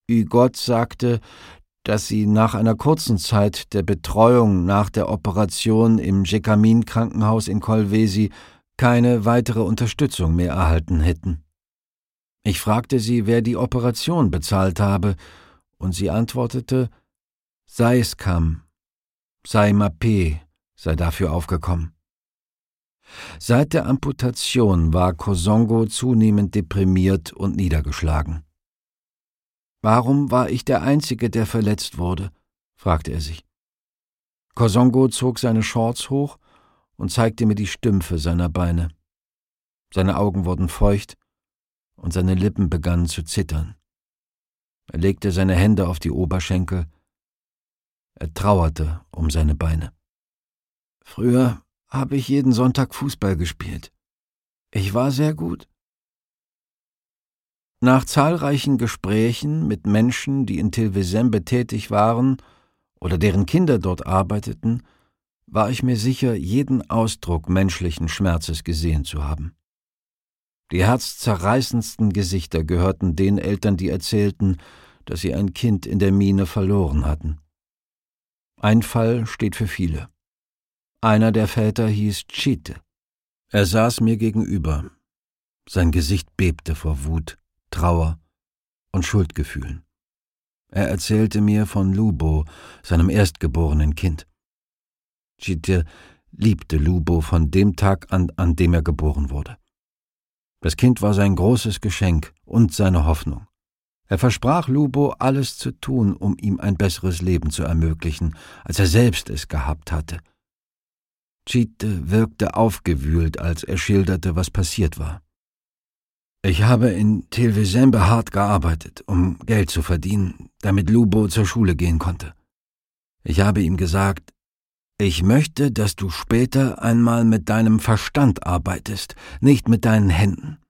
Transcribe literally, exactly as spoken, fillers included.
Hugot sagte, dass sie nach einer kurzen Zeit der Betreuung nach der Operation im Jekamin-Krankenhaus in Kolwezi keine weitere Unterstützung mehr erhalten hätten. Ich fragte sie, wer die Operation bezahlt habe, und sie antwortete, Seiskam, Saimapé sei dafür aufgekommen. Seit der Amputation war Kosongo zunehmend deprimiert und niedergeschlagen. »Warum war ich der Einzige, der verletzt wurde?« fragte er sich. Kosongo zog seine Shorts hoch und zeigte mir die Stümpfe seiner Beine. Seine Augen wurden feucht und seine Lippen begannen zu zittern. Er legte seine Hände auf die Oberschenkel. Er trauerte um seine Beine. »Früher habe ich jeden Sonntag Fußball gespielt. Ich war sehr gut.« Nach zahlreichen Gesprächen mit Menschen, die in Tilvesembe tätig waren oder deren Kinder dort arbeiteten, war ich mir sicher, jeden Ausdruck menschlichen Schmerzes gesehen zu haben. Die herzzerreißendsten Gesichter gehörten den Eltern, die erzählten, dass sie ein Kind in der Mine verloren hatten. Ein Fall steht für viele. Einer der Väter hieß Tschite. Er saß mir gegenüber. Sein Gesicht bebte vor Wut, Trauer und Schuldgefühlen. Er erzählte mir von Lubo, seinem erstgeborenen Kind. Tschite liebte Lubo von dem Tag an, an dem er geboren wurde. Das Kind war sein großes Geschenk und seine Hoffnung. Er versprach Lubo, alles zu tun, um ihm ein besseres Leben zu ermöglichen, als er selbst es gehabt hatte. Tschite wirkte aufgewühlt, als er schilderte, was passiert war. »Ich habe in Tilvesembe hart gearbeitet, um Geld zu verdienen, damit Lubo zur Schule gehen konnte. Ich habe ihm gesagt, ich möchte, dass du später einmal mit deinem Verstand arbeitest, nicht mit deinen Händen.